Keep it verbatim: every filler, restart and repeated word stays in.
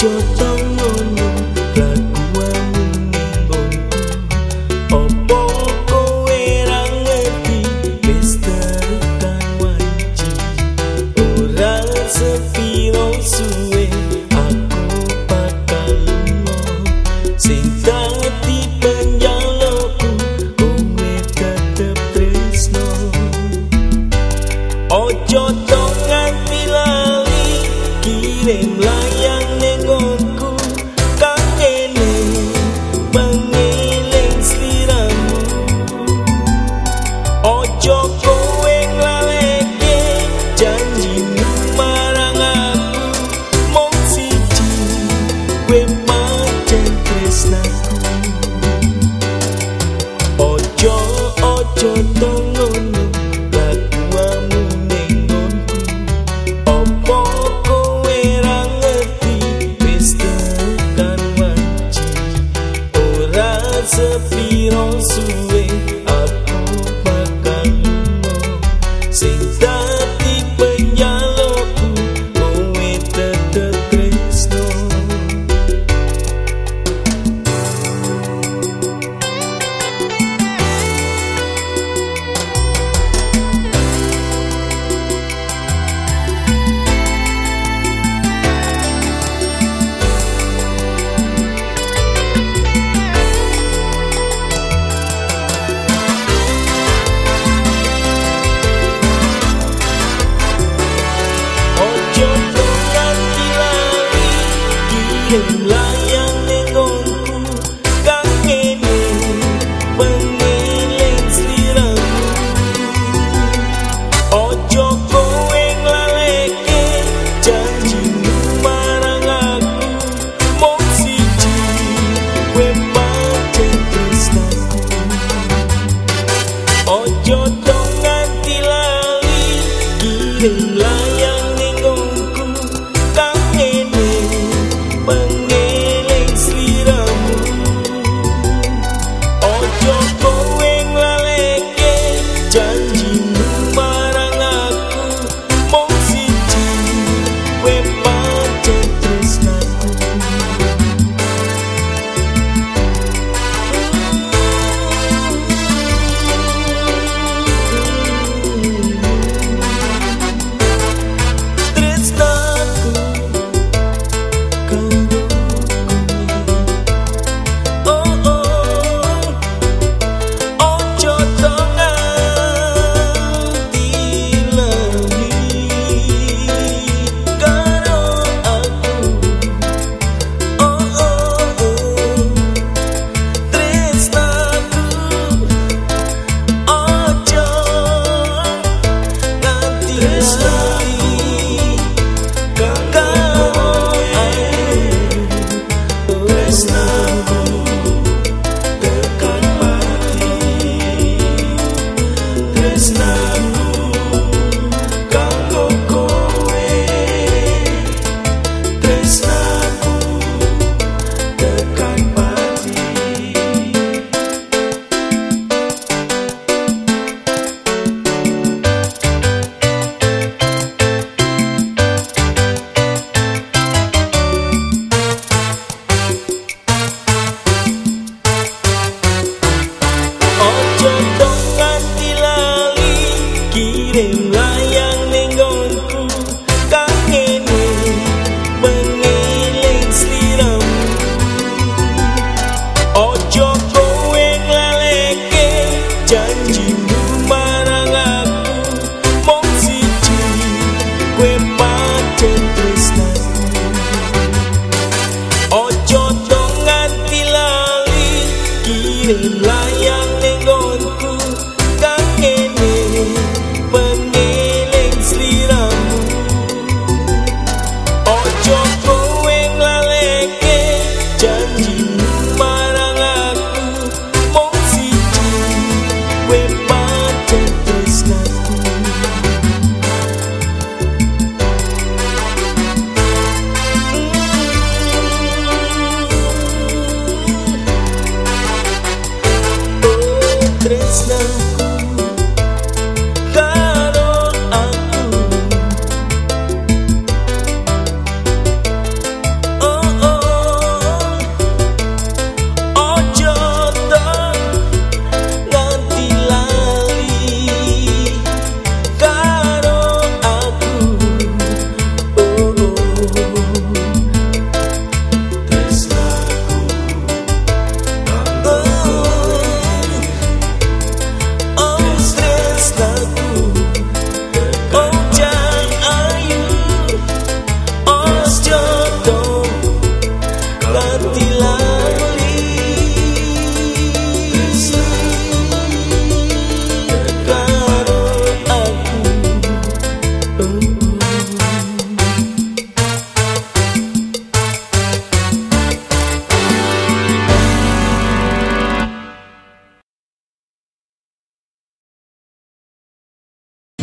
Ojo tongono kelakuanmu ninggonku. Opo kowe ra ngerti wis tekan wanci. Ora sepiro suwe aku bakal lunga. Sing dadi penjalukku kowe tetep tresno. Ojo tong nganti lali kirim layang nenggonku. Kang kene pengiling sliramu. Ojo kowe nglaleke janjimu marang aku. Mung siji kowe pancen tresnaku. Ojo ojo tongono kelakuanmu nenggonku. Opo kowe ra ngerti wis tekan wanci. Ora sepiro suwe aku bakal lunga. Sing dadi penjalukku kowe tetep tresno. Ojo tong nganti lali kirim layang nenggonku. Kang kene pengiling sliramu. Ojo kowe nglaleke janjimu marang aku. Mung siji kowe pancen tresnaku. Ojo tong nganti lali kirim layang nenggonku. Kang kene pengiling sliramu. Ojo kowe nglaleke janjimu marang aku. Mung siji kowe pancen tresnaku. Tresnaku karo kowe. Oh oh, ojo tong nganti lali karo aku. Oh oh oh, tresnaku ojo nganti lali karo aku. Tresnaku tekan mati. Tresnaku kanggo kowe. Tresnaku tekan mati. Ojo tong nganti lali kirim layang nenggonku. Kang kene pengiling sliramu. Ojo kowe nglaleke janjimu marang aku. Mung siji kowe pancen